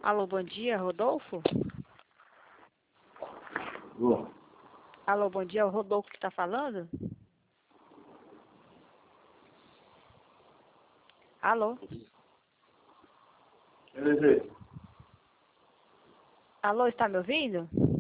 Alô, bom dia, Rodolfo? Alô? Alô, bom dia, é o Rodolfo que está falando? Alô? LG. Alô, está me ouvindo?